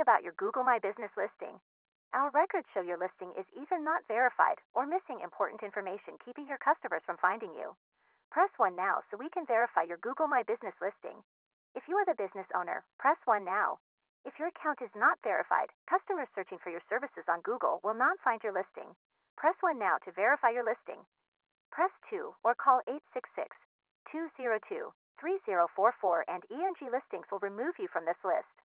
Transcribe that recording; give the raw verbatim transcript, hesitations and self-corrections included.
about your Google My Business listing? Our records show your listing is either not verified or missing important information, keeping your customers from finding you. Press one now so we can verify your Google My Business listing. If you are the business owner, press one now. If your account is not verified, customers searching for your services on Google will not find your listing. Press one now to verify your listing. Press two or call eight six six, two zero two, three zero four four and E N G Listings will remove you from this list.